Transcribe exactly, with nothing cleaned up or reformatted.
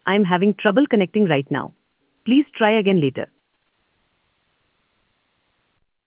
I'm having trouble connecting right now. Please try again later.